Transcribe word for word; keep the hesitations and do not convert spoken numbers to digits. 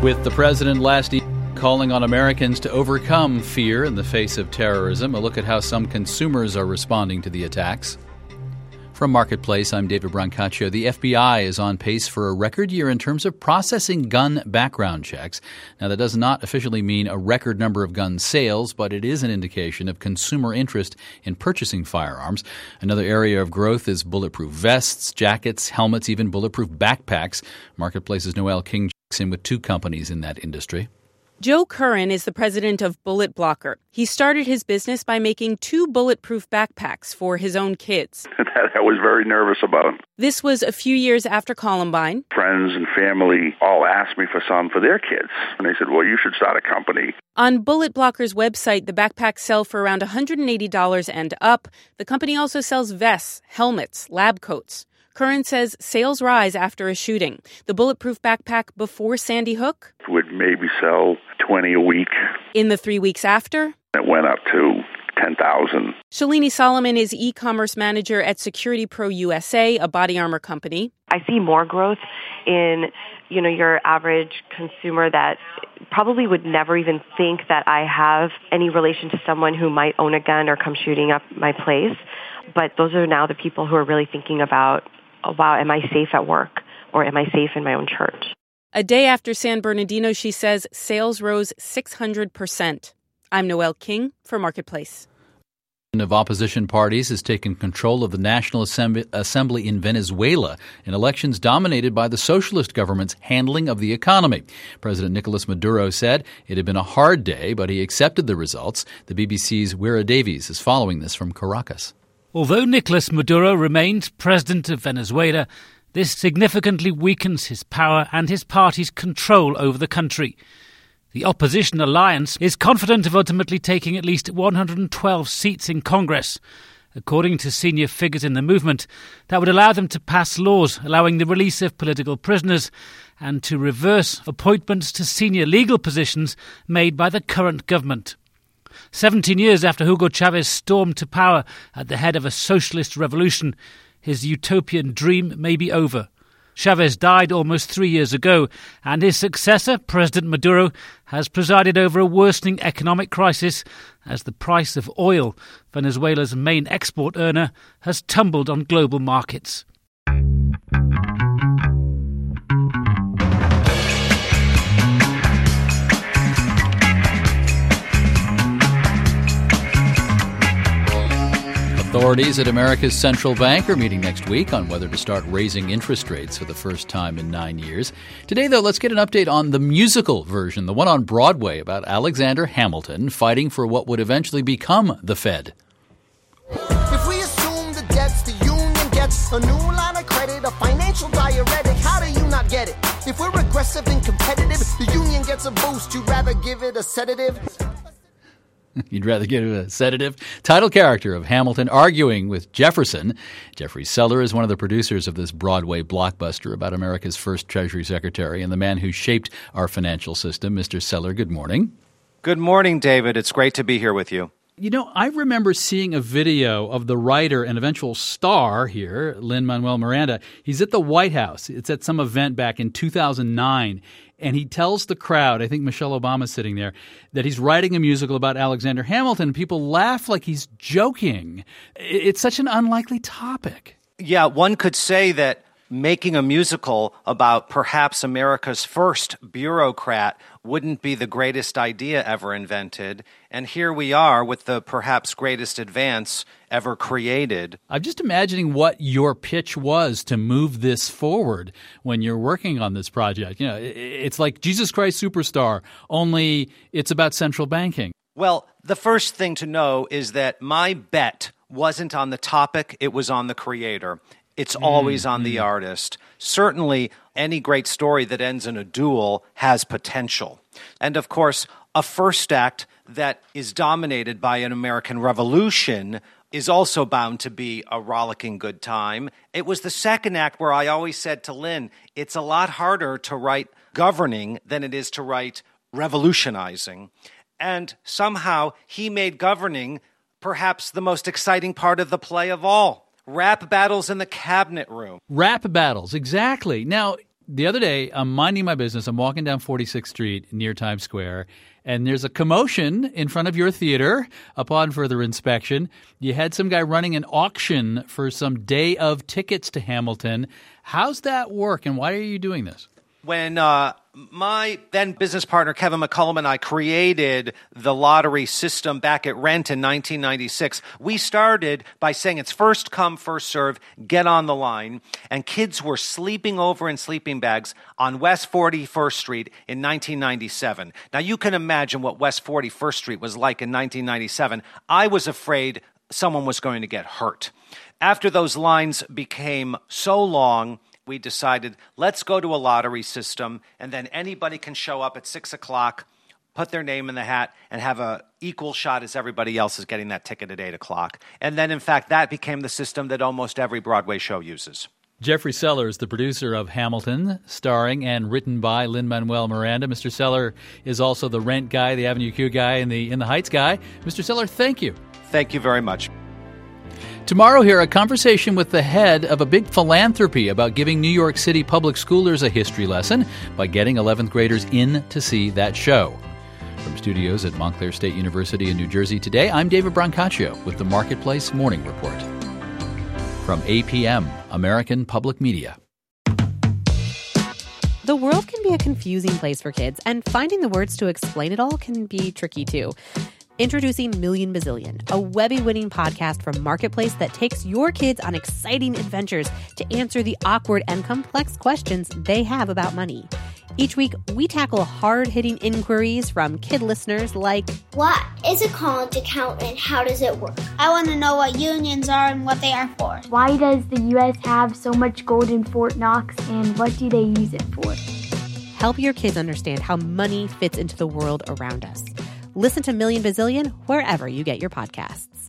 With the president last evening calling on Americans to overcome fear in the face of terrorism, a look at how some consumers are responding to the attacks. From Marketplace, I'm David Brancaccio. The F B I is on pace for a record year in terms of processing gun background checks. Now, that does not officially mean a record number of gun sales, but it is an indication of consumer interest in purchasing firearms. Another area of growth is bulletproof vests, jackets, helmets, even bulletproof backpacks. Marketplace's Noel King checks in with two companies in that industry. Joe Curran is the president of Bullet Blocker. He started his business by making two bulletproof backpacks for his own kids. That I was very nervous about. This was a few years after Columbine. Friends and family all asked me for some for their kids. And they said, well, you should start a company. On Bullet Blocker's website, the backpacks sell for around one hundred eighty dollars and up. The company also sells vests, helmets, lab coats. Curran says sales rise after a shooting. The bulletproof backpack before Sandy Hook would maybe sell twenty a week. In the three weeks after, it went up to ten thousand. Shalini Solomon is e-commerce manager at Security Pro U S A, a body armor company. I see more growth in, you know, your average consumer that probably would never even think that I have any relation to someone who might own a gun or come shooting up my place. But those are now the people who are really thinking about, oh, wow, am I safe at work or am I safe in my own church? A day after San Bernardino, she says sales rose six hundred percent. I'm Noel King for Marketplace. Of opposition parties has taken control of the National Assembly in Venezuela in elections dominated by the socialist government's handling of the economy. President Nicolas Maduro said it had been a hard day, but he accepted the results. The B B C's Wira Davies is following this from Caracas. Although Nicolas Maduro remains president of Venezuela, this significantly weakens his power and his party's control over the country. The opposition alliance is confident of ultimately taking at least one hundred twelve seats in Congress. According to senior figures in the movement, that would allow them to pass laws allowing the release of political prisoners and to reverse appointments to senior legal positions made by the current government. Seventeen years after Hugo Chavez stormed to power at the head of a socialist revolution, his utopian dream may be over. Chavez died almost three years ago, and his successor, President Maduro, has presided over a worsening economic crisis as the price of oil, Venezuela's main export earner, has tumbled on global markets. Authorities at America's central bank are meeting next week on whether to start raising interest rates for the first time in nine years. Today, though, let's get an update on the musical version, the one on Broadway about Alexander Hamilton fighting for what would eventually become the Fed. If we assume the debts the union gets, a new line of credit, a financial diuretic, how do you not get it? If we're aggressive and competitive, the union gets a boost, you'd rather give it a sedative? You'd rather give it a sedative? Title character of Hamilton arguing with Jefferson. Jeffrey Seller is one of the producers of this Broadway blockbuster about America's first Treasury Secretary and the man who shaped our financial system. Mister Seller, good morning. Good morning, David. It's great to be here with you. You know, I remember seeing a video of the writer and eventual star here, Lin-Manuel Miranda. He's at the White House. It's at some event back in two thousand nine. And he tells the crowd, I think Michelle Obama's sitting there, that he's writing a musical about Alexander Hamilton. People laugh like he's joking. It's such an unlikely topic. Yeah, one could say that making a musical about perhaps America's first bureaucrat wouldn't be the greatest idea ever invented. And here we are with the perhaps greatest advance ever created. I'm just imagining what your pitch was to move this forward when you're working on this project. You know, it's like Jesus Christ Superstar, only it's about central banking. Well, the first thing to know is that my bet wasn't on the topic, it was on the creator. It's always on the artist. Certainly, any great story that ends in a duel has potential. And of course, a first act that is dominated by an American Revolution is also bound to be a rollicking good time. It was the second act where I always said to Lynn, it's a lot harder to write governing than it is to write revolutionizing. And somehow he made governing perhaps the most exciting part of the play of all. Rap battles in the cabinet room. Rap battles, exactly. Now, The other day, I'm minding my business. I'm walking down forty-sixth Street near Times Square, and there's a commotion in front of your theater. Upon further inspection, you had some guy running an auction for some day of tickets to Hamilton. How's that work, and why are you doing this? When uh, my then business partner, Kevin McCullum, and I created the lottery system back at Rent in nineteen ninety-six, we started by saying it's first come, first serve, get on the line. And kids were sleeping over in sleeping bags on West forty-first Street in nineteen ninety-seven. Now, you can imagine what West forty-first Street was like in nineteen ninety-seven. I was afraid someone was going to get hurt. After those lines became so long, we decided, let's go to a lottery system, and then anybody can show up at six o'clock, put their name in the hat, and have a equal shot as everybody else is getting that ticket at eight o'clock. And then, in fact, that became the system that almost every Broadway show uses. Jeffrey Sellers, the producer of Hamilton, starring and written by Lin-Manuel Miranda. Mister Seller is also the Rent guy, the Avenue Q guy, and the In the Heights guy. Mister Seller, thank you. Thank you very much. Tomorrow here, a conversation with the head of a big philanthropy about giving New York City public schoolers a history lesson by getting eleventh graders in to see that show. From studios at Montclair State University in New Jersey today, I'm David Brancaccio with the Marketplace Morning Report. From A P M, American Public Media. The world can be a confusing place for kids, and finding the words to explain it all can be tricky too. Introducing Million Bazillion, a Webby-winning podcast from Marketplace that takes your kids on exciting adventures to answer the awkward and complex questions they have about money. Each week, we tackle hard-hitting inquiries from kid listeners like, what is a college account and how does it work? I want to know what unions are and what they are for. Why does the U S have so much gold in Fort Knox and what do they use it for? Help your kids understand how money fits into the world around us. Listen to Million Bazillion wherever you get your podcasts.